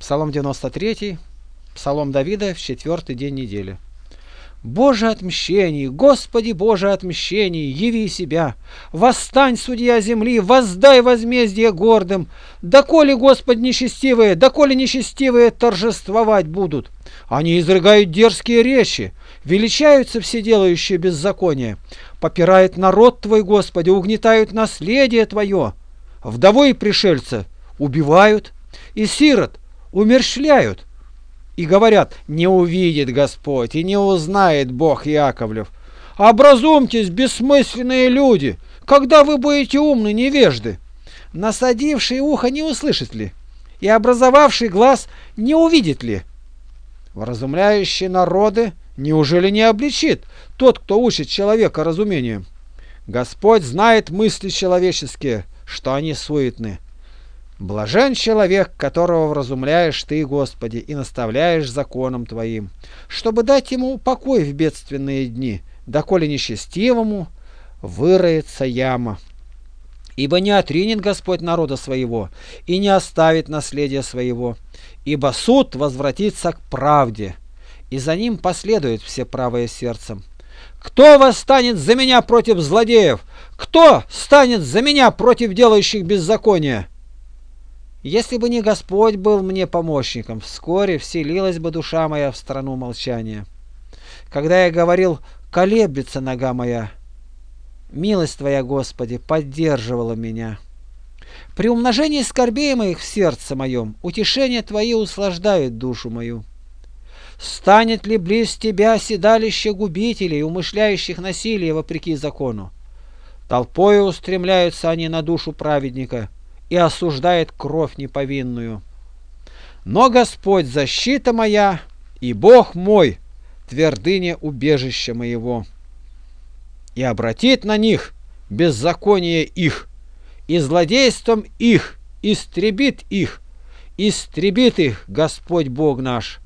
Псалом 93, Псалом Давида в 4-й день недели. Боже отмщений, Господи Боже отмщений, яви себя! Восстань, судья земли, воздай возмездие гордым! Доколе, Господь, нечестивые, доколе нечестивые торжествовать будут? Они изрыгают дерзкие речи, величаются вседелающие беззаконие, попирают народ Твой, Господи, угнетают наследие Твое, вдову и пришельца убивают, и сирот умерщвляют. И говорят: не увидит Господь и не узнает Бог Яковлев. Образумьтесь, бессмысленные люди, когда вы будете умны, невежды. Насадивший ухо не услышит ли? И образовавший глаз не увидит ли? Вразумляющий народы неужели не обличит тот, кто учит человека разумению? Господь знает мысли человеческие, что они суетны. Блажен человек, которого вразумляешь Ты, Господи, и наставляешь законом Твоим, чтобы дать ему покой в бедственные дни, доколе нечестивому выроется яма. Ибо не отринет Господь народа своего и не оставит наследия своего, ибо суд возвратится к правде, и за ним последует все правое сердцем. Кто восстанет за меня против злодеев? Кто станет за меня против делающих беззаконие? Если бы не Господь был мне помощником, вскоре вселилась бы душа моя в страну молчания. Когда я говорил: колеблется нога моя, милость Твоя, Господи, поддерживала меня. При умножении скорбей моих в сердце моем утешения Твои услаждают душу мою. Станет ли близ Тебя седалище губителей, умышляющих насилие вопреки закону? Толпою устремляются они на душу праведника и осуждает кровь неповинную. Но Господь защита моя, и Бог мой, твердыня убежища моего. И обратит на них беззаконие их, и злодейством их истребит их Господь Бог наш.